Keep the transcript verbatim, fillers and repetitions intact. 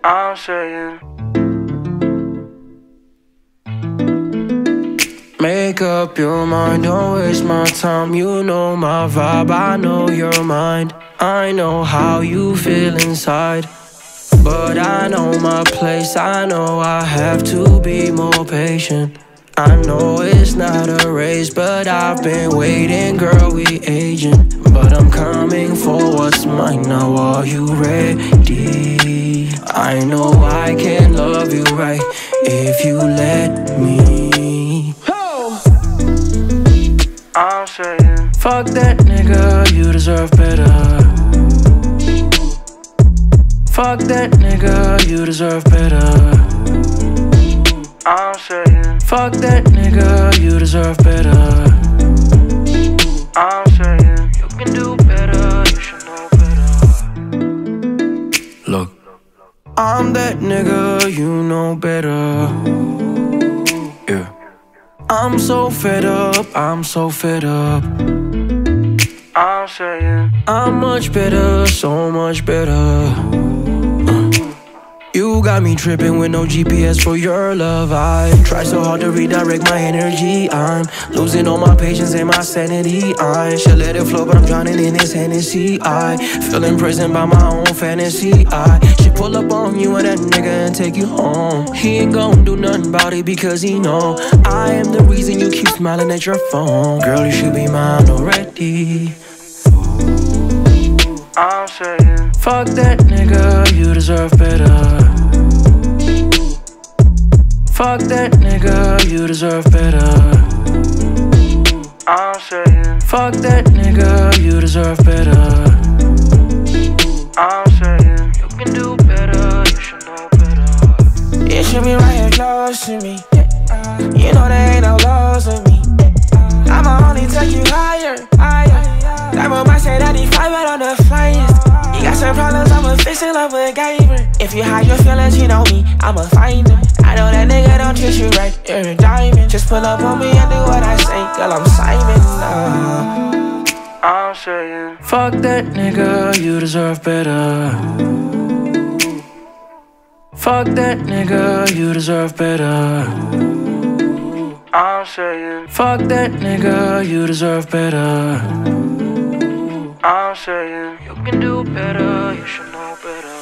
I'm saying, make up your mind, don't waste my time. You know my vibe, I know your mind. I know how you feel inside, but I know my place. I know I have to be more patient. I know it's not a race, but I've been waiting, girl, we aging. But I'm coming for what's mine now, are you ready? I know I can love you right if you let me. I'm saying, fuck that nigga, you deserve better. Fuck that nigga, you deserve better. I'm saying, fuck that nigga, you deserve better. I'm saying, you can do better, you should know better. Look, I'm that nigga, you know better. Yeah, I'm so fed up, I'm so fed up. I'm saying, I'm much better, so much better. You got me tripping with no G P S for your love. I try so hard to redirect my energy. I'm losing all my patience and my sanity. I should let it flow, but I'm drowning in this Hennessy. I feel imprisoned by my own fantasy. I should pull up on you and that nigga and take you home. He ain't gon' do nothing about it because he know I am the reason you keep smiling at your phone. Girl, you should be mine already. I'm saying, fuck that nigga, you deserve better. Fuck that nigga, you deserve better. I'm saying, fuck that nigga, you deserve better. I'm saying, you can do better, you should know better. You should be right here close to me. You know there ain't no lows with me. I'ma only take you higher, higher. That boy might say that he fight, but on the flyest. You got some problems, I'ma fix it like a gamer. If you hide your feelings, you know me, I'ma find them. I know that nigga don't treat you right, you're a diamond. Just pull up on me and do what I say, girl, I'm Simon. Uh. I'm saying, fuck that nigga, you deserve better. Fuck that nigga, you deserve better. I'm saying, fuck that nigga, you deserve better. I'm saying, you can do better, you should know better.